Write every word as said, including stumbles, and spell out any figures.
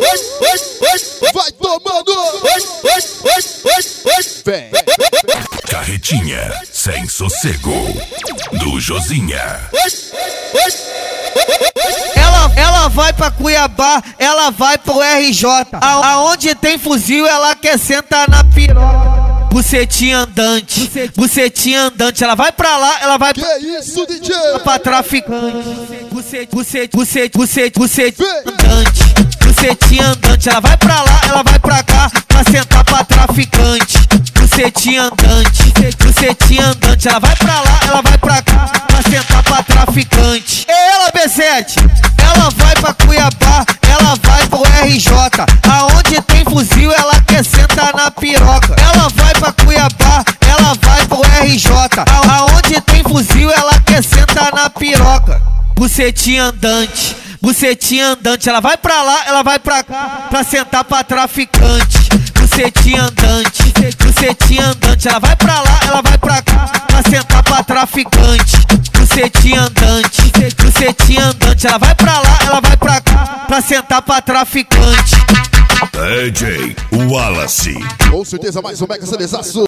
Vai tomando. Vem. Carretinha sem sossego do Josinha. Ela, ela vai pra Cuiabá, ela vai pro R J. A, aonde tem fuzil, ela quer sentar na piroca. Bucetinha andante, bucetinha andante. Ela vai pra lá, ela vai que pra... isso, D J? Pra traficante. Bucet, bucet, bucet, bucet, bucet andante. Bucetinha andante. Ela vai pra lá, ela vai pra cá, pra sentar pra traficante. Bucetinha andante, bucetinha andante. Ela vai pra lá, ela vai pra cá, pra sentar pra traficante. E ela, B sete, ela vai pra Cuiabá, ela vai pro R J. Aonde tem fuzil, ela quer sentar na piroca. Ela vai pra Cuiabá, ela vai pro R J. Aonde tem fuzil, ela quer sentar na piroca. Bucetinha andante, bucetinha andante. Ela vai pra lá, ela vai pra cá, pra sentar pra traficante. Bucetinha andante, bucetinha andante. Ela vai pra lá, ela vai pra cá, pra sentar pra traficante. Bucetinha andante, bucetinha andante. Ela vai pra lá, ela vai pra cá, pra sentar pra traficante. D J Wallace. Com certeza mais um mega celezaço.